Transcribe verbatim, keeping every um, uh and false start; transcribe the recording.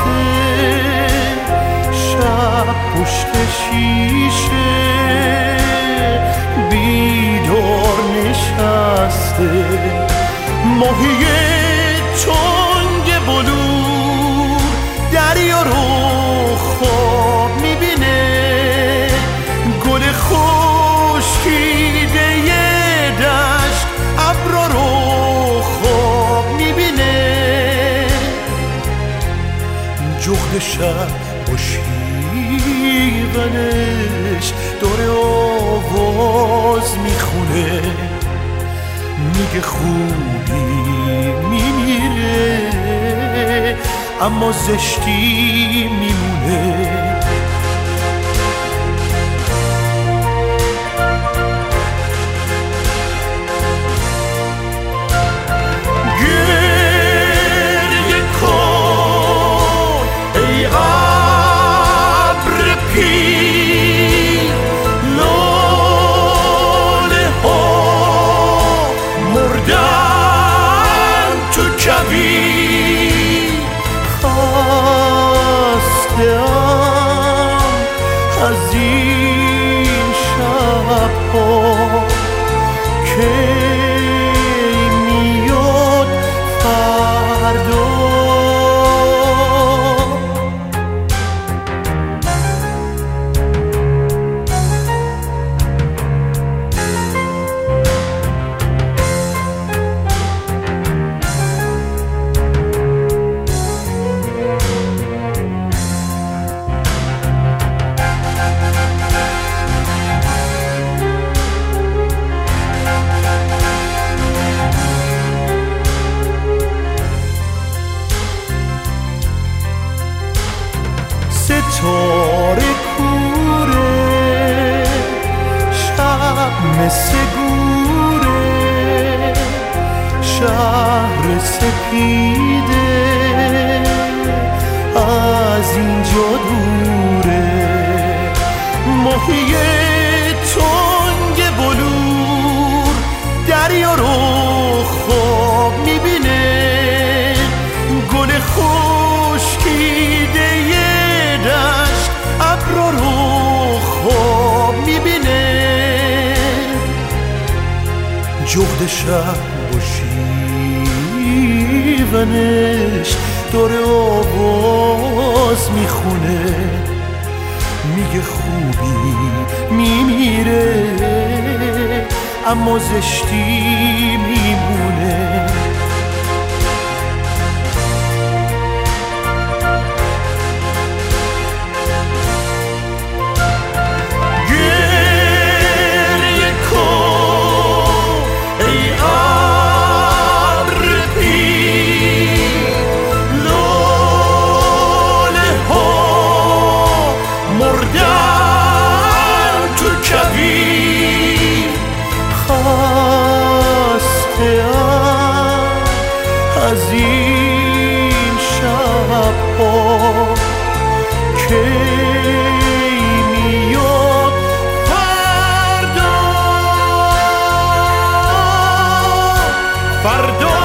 شب پشت شیشه بیدار نشسته، ماهی چنگ بلور دریا رو خواب میبینه، گل خشکیده دشت ابرا رو خواب میبینه، جغد شب با شیونش داره آواز میخونه، میگه خوبی میمیره اما زشتی میمونه. از این شب‌ها که میاد فردا، ستاره کوره شب مثل گوره، شهر سپیده از اینجا دوره، ماهی تنگ بلور دریا رو خواب میبینه، گل خشکیده دشت ابرا رو خواب میبینه، جغد شب با شیونش داره آواز میخونه، میگه خوبی میمیره اما زشتی میمونه. از این شب‌ها که میاد فردا فردا